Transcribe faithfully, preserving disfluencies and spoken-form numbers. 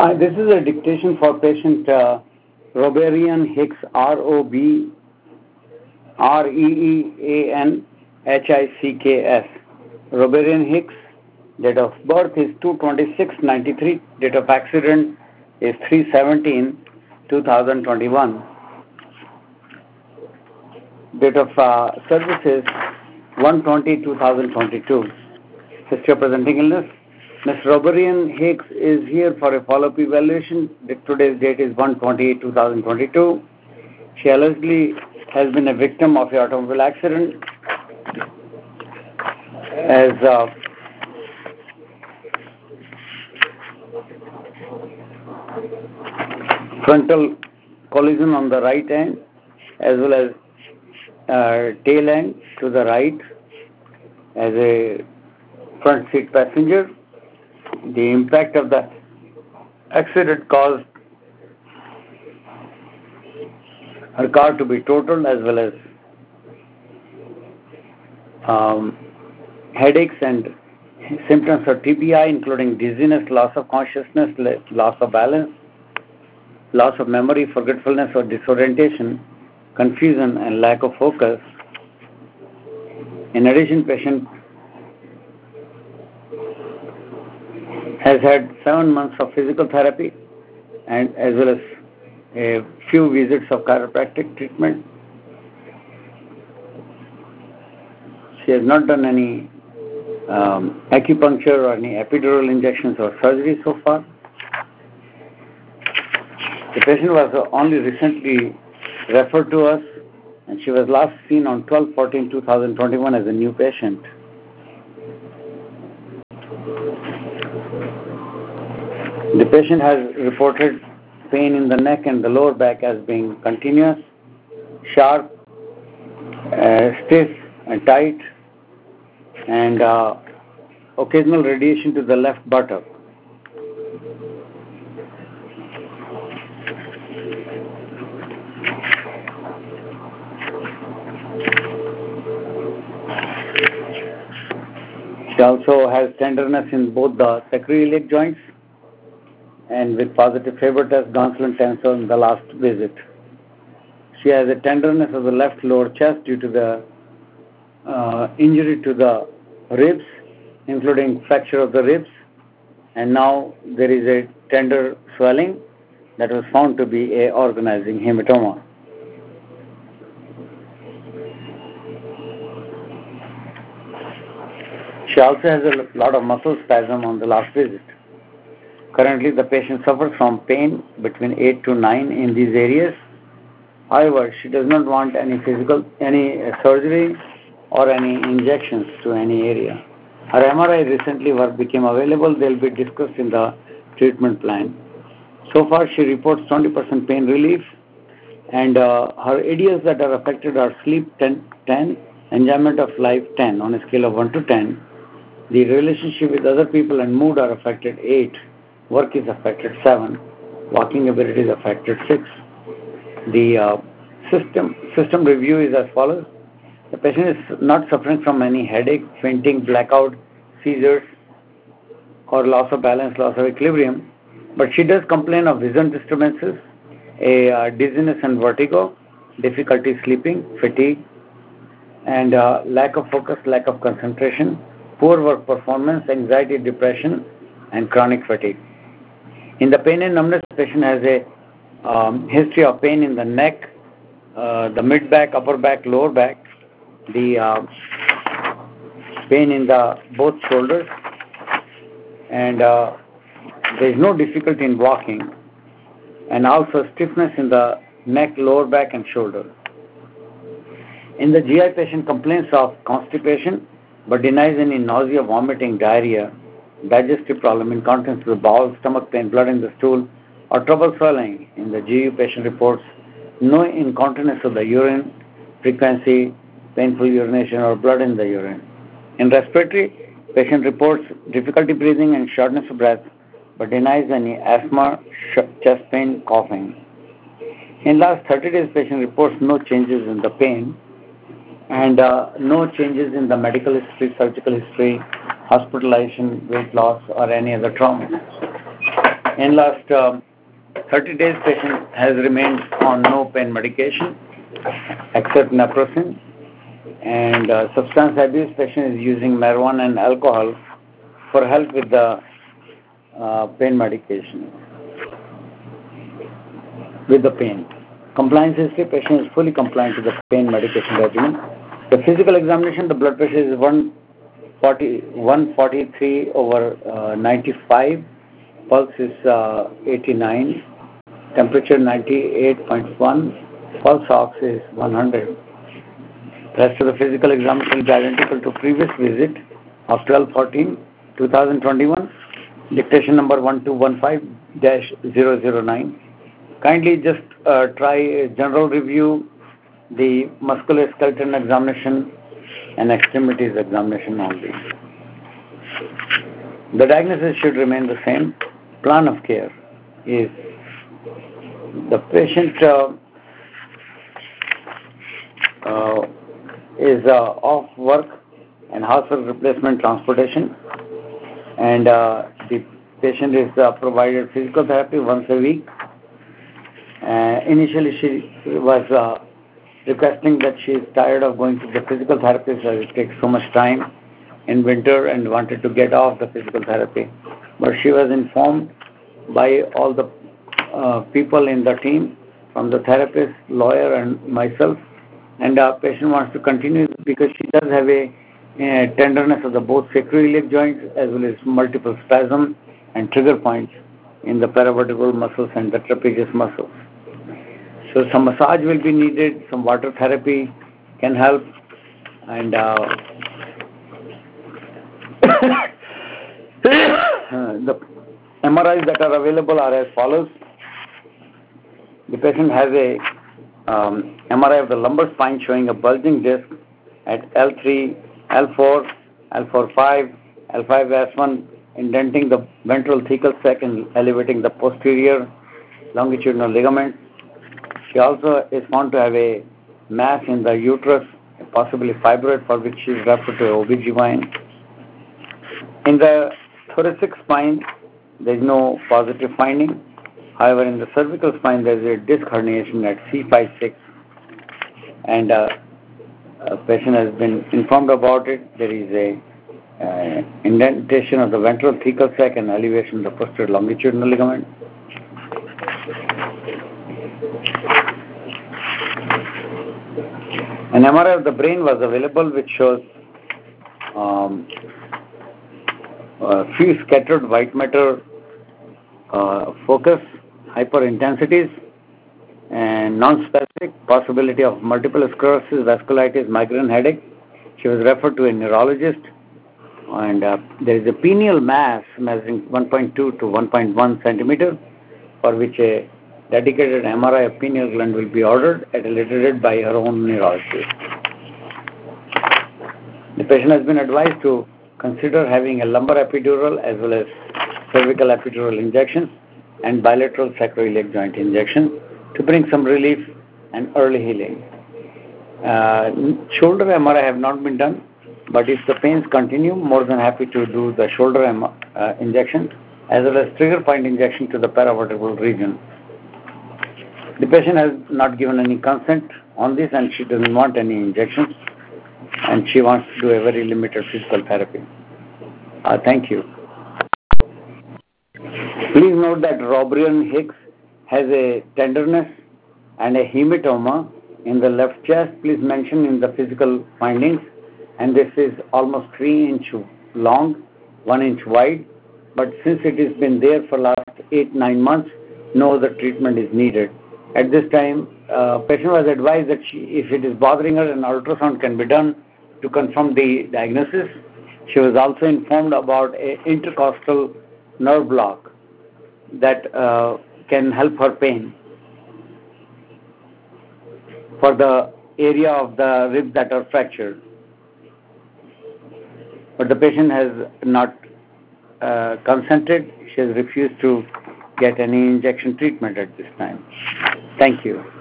Hi, this is a dictation for patient uh, Roberian Hicks, R O B R E E A N H I C K S. Roberian Hicks, date of birth is two twenty-six ninety-three, date of accident is three seventeen two thousand twenty-one, date of uh, service is one twenty two thousand twenty-two. History of presenting illness. Miz Roberian Hicks is here for a follow-up evaluation. Today's date is one twenty two thousand twenty-two. She allegedly has been a victim of an automobile accident as uh, frontal collision on the right end as well as uh, tail end to the right as a front seat passenger. The impact of the accident caused her car to be totaled as well as um, headaches and symptoms of T B I, including dizziness, loss of consciousness, loss of balance, loss of memory, forgetfulness or disorientation, confusion and lack of focus. In addition, patient has had seven months of physical therapy and as well as a few visits of chiropractic treatment. She has not done any um, acupuncture or any epidural injections or surgery so far. The patient was only recently referred to us, and she was last seen on twelve fourteen two thousand twenty-one as a new patient. The patient has reported pain in the neck and the lower back as being continuous, sharp, uh, stiff and tight, and uh, occasional radiation to the left buttock. She also has tenderness in both the sacroiliac joints and with positive Faber test, Gonsalon tensor in the last visit. She has a tenderness of the left lower chest due to the uh, injury to the ribs, including fracture of the ribs, and now there is a tender swelling that was found to be a organizing hematoma. She also has a lot of muscle spasm on the last visit. Currently, the patient suffers from pain between eight to nine in these areas. However, she does not want any physical, any surgery or any injections to any area. Her M R I recently work became available. They will be discussed in the treatment plan. So far, she reports twenty percent pain relief, and uh, her areas that are affected are sleep ten, ten, enjoyment of life ten on a scale of one to ten. The relationship with other people and mood are affected eight. Work is affected seven. Walking ability is affected six. The uh, system system review is as follows. The patient is not suffering from any headache, fainting, blackout, seizures, or loss of balance, loss of equilibrium, but she does complain of vision disturbances, a uh, dizziness and vertigo, difficulty sleeping, fatigue, and uh, lack of focus, lack of concentration, poor work performance, anxiety, depression, and chronic fatigue. In the pain and numbness, the patient has a um, history of pain in the neck, uh, the mid back, upper back, lower back, the uh, pain in the both shoulders, and uh, there is no difficulty in walking, and also stiffness in the neck, lower back, and shoulder. In the G I, patient complains of constipation but denies any nausea, vomiting, diarrhea, digestive problem, incontinence of the bowel, stomach pain, blood in the stool, or trouble swallowing. In the G U, patient reports no incontinence of the urine, frequency, painful urination, or blood in the urine. In respiratory, patient reports difficulty breathing and shortness of breath, but denies any asthma, chest pain, coughing. In last thirty days, patient reports no changes in the pain and uh, no changes in the medical history, surgical history, hospitalization, weight loss, or any other trauma. In last um, thirty days, patient has remained on no pain medication except naproxen, and uh, substance abuse. Patient is using marijuana and alcohol for help with the uh, pain medication, with the pain. Compliance history, patient is fully compliant to the pain medication regimen. The physical examination, the blood pressure is one forty-three over uh, ninety-five, pulse is uh, eighty-nine, temperature ninety-eight point one, pulse ox is one hundred. Rest of the physical examination will be identical to previous visit of twelve fourteen twenty twenty-one, dictation number one two one five dash zero zero nine. Kindly just uh, try a general review, the musculoskeletal examination and extremities examination only. The diagnosis should remain the same. Plan of care is the patient uh, uh, is uh, off work and hospital replacement transportation, and uh, the patient is uh, provided physical therapy once a week. Uh, initially, she was uh, requesting that she is tired of going to the physical therapist as it takes so much time in winter and wanted to get off the physical therapy. But she was informed by all the uh, people in the team, from the therapist, lawyer, and myself, and our patient wants to continue because she does have a, a tenderness of the both sacroiliac joints as well as multiple spasm and trigger points in the paravertebral muscles and the trapezius muscles. So some massage will be needed, some water therapy can help, and uh, the M R Is that are available are as follows. The patient has a um, M R I of the lumbar spine showing a bulging disc at L three, L four, L four five, L five S one, indenting the ventral thecal sac and elevating the posterior longitudinal ligament. She also is found to have a mass in the uterus, possibly fibroid, for which she is referred to O B G Y N. In the thoracic spine, there is no positive finding. However, in the cervical spine, there is a disc herniation at C five six, and uh, a patient has been informed about it. There is a uh, indentation of the ventral thecal sac and elevation of the posterior longitudinal ligament. An M R I of the brain was available, which shows um, a few scattered white matter uh, focus, hyperintensities, and non-specific possibility of multiple sclerosis, vasculitis, migraine, headache. She was referred to a neurologist, and uh, there is a pineal mass measuring one point two to one point one centimeter, for which a dedicated M R I of pineal gland will be ordered at a later date by her own neurologist. The patient has been advised to consider having a lumbar epidural as well as cervical epidural injection and bilateral sacroiliac joint injection to bring some relief and early healing. Uh, shoulder M R I have not been done, but if the pains continue, more than happy to do the shoulder M R I uh, injection as well as trigger point injection to the paravertebral region. The patient has not given any consent on this, and she doesn't want any injections, and she wants to do a very limited physical therapy. Uh, thank you. Please note that Robrian Hicks has a tenderness and a hematoma in the left chest. Please mention in the physical findings, and this is almost three inch long, one inch wide, but since it has been there for last eight, nine months, no other treatment is needed. At this time, uh, patient was advised that she, if it is bothering her, an ultrasound can be done to confirm the diagnosis. She was also informed about a intercostal nerve block that uh, can help her pain for the area of the ribs that are fractured. But the patient has not uh, consented. She has refused to get any injection treatment at this time. Thank you.